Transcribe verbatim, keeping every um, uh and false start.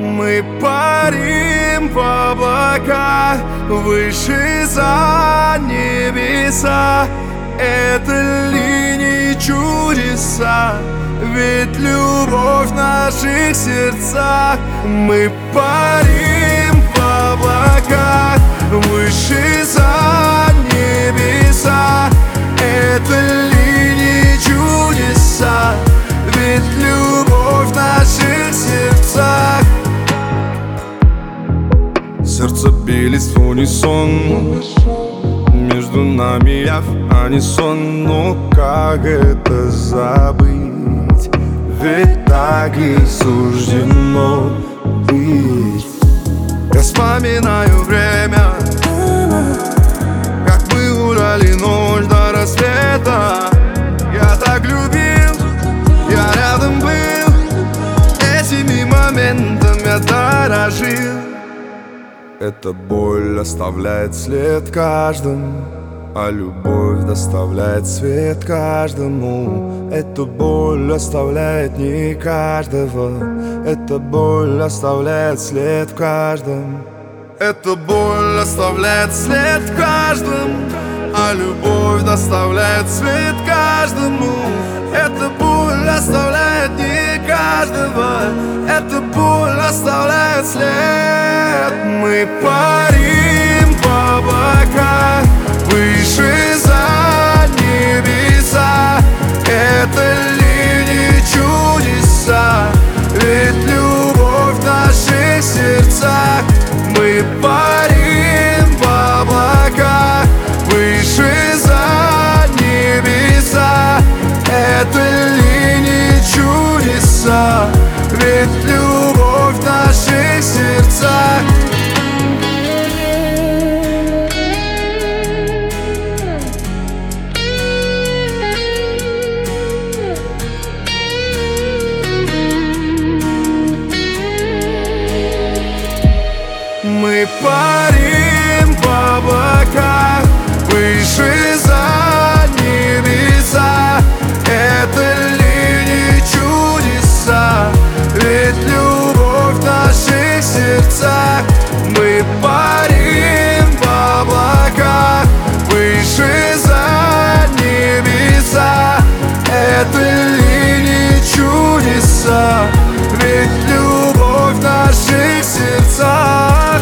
Мы парим в облаках, выше за небеса. Это линии чудеса, ведь любовь в наших сердцах. Мы парим в облаках, выше за небеса. Это линии чудеса, ведь любовь в наших сердцах. Сердца бились в унисон, между нами явь, а не сон. Но как это забыть? Ведь так и суждено быть. Я вспоминаю время, как мы гуляли ночь до рассвета. Я так любил, я рядом был, этими моментами я дорожил. Эта боль оставляет след каждому, а любовь доставляет свет каждому. Эта боль оставляет не каждого, эта боль оставляет след в каждом. Эта боль оставляет след в каждом, а любовь доставляет свет каждому. Эта боль оставляет не каждого, эта боль оставляет след. Мы парим в облаках, выше за небеса. Это линии чудеса, ведь любовь в наших сердцах. Мы парим в облаках, выше за небеса. Это линии чудеса, ведь любовь в наших сердцах. Мы парим в облаках, выше за небеса. Это линии чудеса, ведь любовь в наших сердцах. Мы парим в облаках, выше за небеса. Это линии чудеса, ведь любовь в наших сердцах.